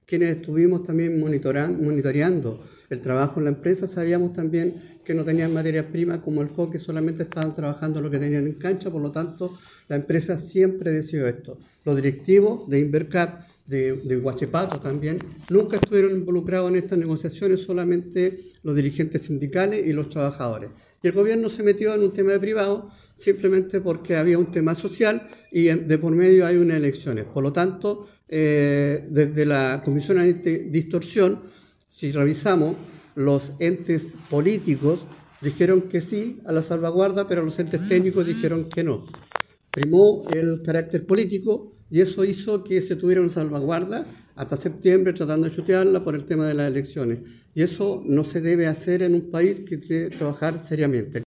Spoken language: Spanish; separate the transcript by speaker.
Speaker 1: quienes estuvimos también monitoreando el trabajo en la empresa, sabíamos también que no tenían materias primas como el coque, solamente estaban trabajando lo que tenían en cancha, por lo tanto, la empresa siempre decidió esto. Los directivos de Invercap, de Huachipato también, nunca estuvieron involucrados en estas negociaciones, solamente los dirigentes sindicales y los trabajadores. Y el gobierno se metió en un tema de privado simplemente porque había un tema social y de por medio hay unas elecciones. Por lo tanto, desde la Comisión Antidistorsión, si revisamos, los entes políticos dijeron que sí a la salvaguarda, pero los entes técnicos dijeron que no. Primó el carácter político y eso hizo que se tuviera una salvaguarda hasta septiembre tratando de chutearla por el tema de las elecciones. Y eso no se debe hacer en un país que quiere trabajar seriamente.